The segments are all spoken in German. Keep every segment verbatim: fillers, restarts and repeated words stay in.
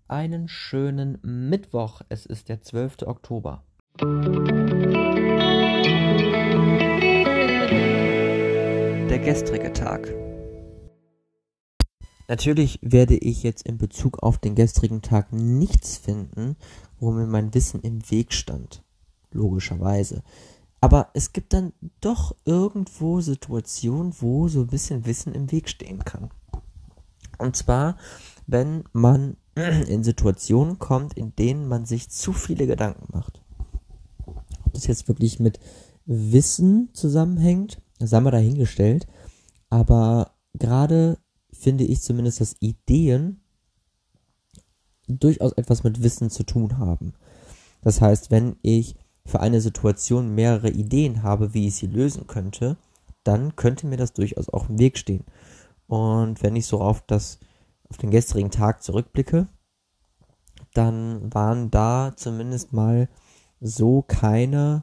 einen schönen Mittwoch. Es ist der zwölfte Oktober. Der gestrige Tag. Natürlich werde ich jetzt in Bezug auf den gestrigen Tag nichts finden, wo mir mein Wissen im Weg stand. Logischerweise. Aber es gibt dann doch irgendwo Situationen, wo so ein bisschen Wissen im Weg stehen kann. Und zwar, wenn man in Situationen kommt, in denen man sich zu viele Gedanken macht. Ob das jetzt wirklich mit Wissen zusammenhängt, das haben wir dahingestellt. Aber gerade finde ich zumindest, dass Ideen durchaus etwas mit Wissen zu tun haben. Das heißt, wenn ich für eine Situation mehrere Ideen habe, wie ich sie lösen könnte, dann könnte mir das durchaus auch im Weg stehen. Und wenn ich so auf das, auf den gestrigen Tag zurückblicke, dann waren da zumindest mal so keine,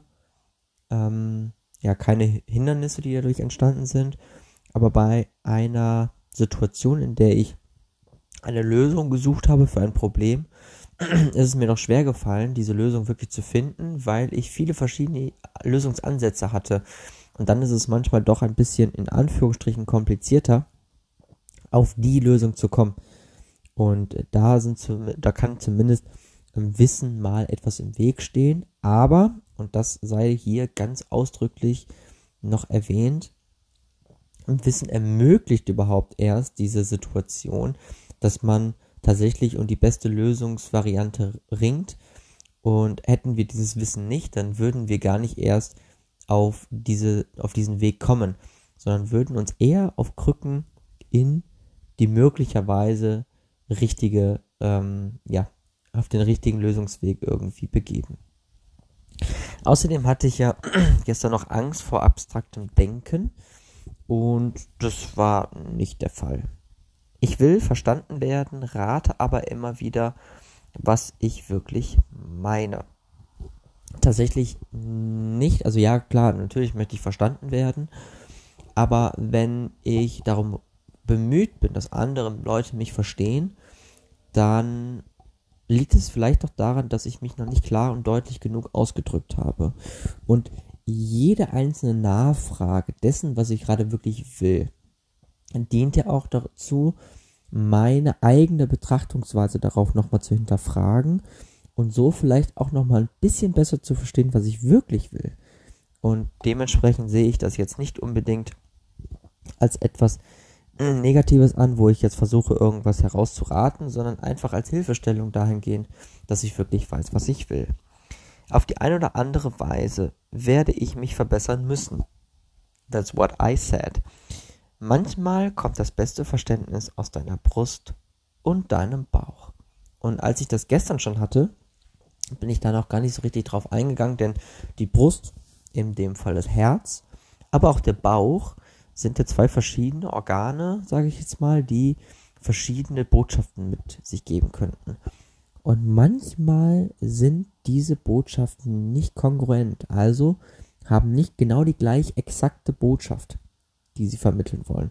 ähm, ja, keine Hindernisse, die dadurch entstanden sind. Aber bei einer Situation, in der ich eine Lösung gesucht habe für ein Problem, ist es mir noch schwer gefallen, diese Lösung wirklich zu finden, weil ich viele verschiedene Lösungsansätze hatte. Und dann ist es manchmal doch ein bisschen in Anführungsstrichen komplizierter, auf die Lösung zu kommen. Und da sind zum, da kann zumindest im Wissen mal etwas im Weg stehen. Aber, und das sei hier ganz ausdrücklich noch erwähnt, Wissen ermöglicht überhaupt erst diese Situation, dass man tatsächlich um die beste Lösungsvariante ringt. Und hätten wir dieses Wissen nicht, dann würden wir gar nicht erst auf diese, auf diesen Weg kommen, sondern würden uns eher auf Krücken in die möglicherweise richtige, ähm, ja, auf den richtigen Lösungsweg irgendwie begeben. Außerdem hatte ich ja gestern noch Angst vor abstraktem Denken. Und das war nicht der Fall. Ich will verstanden werden, rate aber immer wieder, was ich wirklich meine. Tatsächlich nicht, also ja, klar, natürlich möchte ich verstanden werden, aber wenn ich darum bemüht bin, dass andere Leute mich verstehen, dann liegt es vielleicht doch daran, dass ich mich noch nicht klar und deutlich genug ausgedrückt habe. Und jede einzelne Nachfrage dessen, was ich gerade wirklich will, dient ja auch dazu, meine eigene Betrachtungsweise darauf nochmal zu hinterfragen und so vielleicht auch nochmal ein bisschen besser zu verstehen, was ich wirklich will. Und dementsprechend sehe ich das jetzt nicht unbedingt als etwas Negatives an, wo ich jetzt versuche, irgendwas herauszuraten, sondern einfach als Hilfestellung dahingehend, dass ich wirklich weiß, was ich will. Auf die eine oder andere Weise werde ich mich verbessern müssen. That's what I said. Manchmal kommt das beste Verständnis aus deiner Brust und deinem Bauch. Und als ich das gestern schon hatte, bin ich da noch gar nicht so richtig drauf eingegangen, denn die Brust, in dem Fall das Herz, aber auch der Bauch sind ja zwei verschiedene Organe, sage ich jetzt mal, die verschiedene Botschaften mit sich geben könnten. Und manchmal sind diese Botschaften nicht kongruent, also haben nicht genau die gleich exakte Botschaft, die sie vermitteln wollen.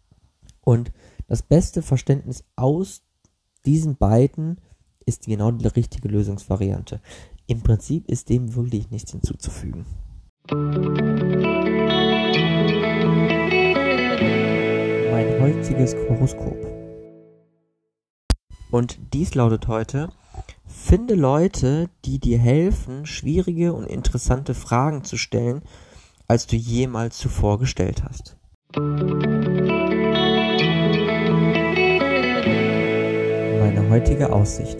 Und das beste Verständnis aus diesen beiden ist genau die richtige Lösungsvariante. Im Prinzip ist dem wirklich nichts hinzuzufügen. Mein heutiges Horoskop. Und dies lautet heute: Finde Leute, die dir helfen, schwierige und interessante Fragen zu stellen, als du jemals zuvor gestellt hast. Meine heutige Aussicht.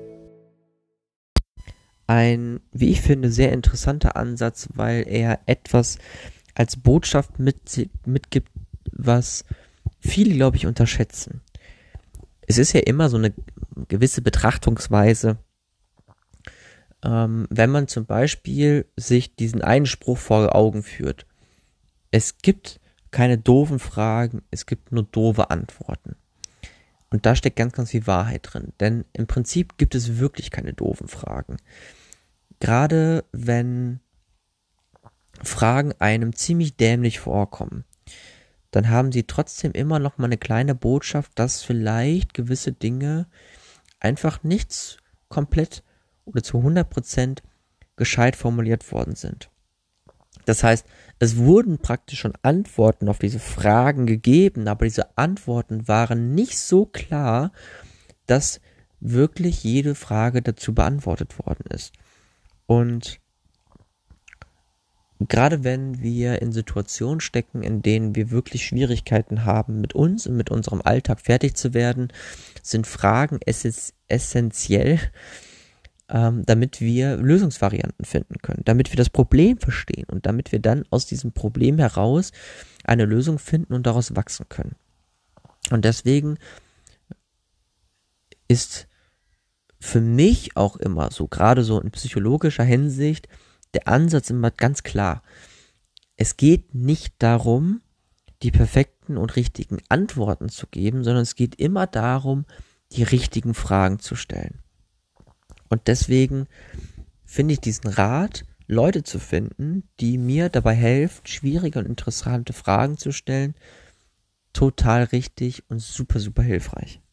Ein, wie ich finde, sehr interessanter Ansatz, weil er etwas als Botschaft mit, mitgibt, was viele, glaube ich, unterschätzen. Es ist ja immer so eine gewisse Betrachtungsweise, ähm, wenn man zum Beispiel sich diesen einen Spruch vor Augen führt. Es gibt keine doofen Fragen, es gibt nur doofe Antworten. Und da steckt ganz, ganz viel Wahrheit drin. Denn im Prinzip gibt es wirklich keine doofen Fragen. Gerade wenn Fragen einem ziemlich dämlich vorkommen, dann haben sie trotzdem immer noch mal eine kleine Botschaft, dass vielleicht gewisse Dinge einfach nicht komplett oder zu hundert Prozent gescheit formuliert worden sind. Das heißt, es wurden praktisch schon Antworten auf diese Fragen gegeben, aber diese Antworten waren nicht so klar, dass wirklich jede Frage dazu beantwortet worden ist. Und gerade wenn wir in Situationen stecken, in denen wir wirklich Schwierigkeiten haben, mit uns und mit unserem Alltag fertig zu werden, sind Fragen ess- essentiell, ähm, damit wir Lösungsvarianten finden können, damit wir das Problem verstehen und damit wir dann aus diesem Problem heraus eine Lösung finden und daraus wachsen können. Und deswegen ist für mich auch immer so, gerade so in psychologischer Hinsicht, der Ansatz immer ganz klar. Es geht nicht darum, die perfekten und richtigen Antworten zu geben, sondern es geht immer darum, die richtigen Fragen zu stellen. Und deswegen finde ich diesen Rat, Leute zu finden, die mir dabei helfen, schwierige und interessante Fragen zu stellen, total richtig und super, super hilfreich.